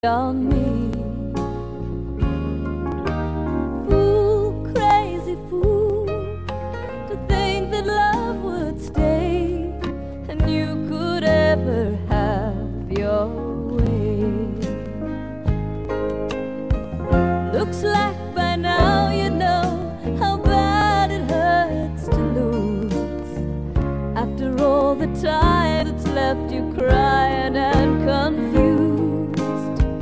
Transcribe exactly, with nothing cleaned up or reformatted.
on me. Fool, crazy fool, to think that love would stay and you could ever have your way. Looks like by now you know how bad it hurts to lose. After all the time it's left you crying.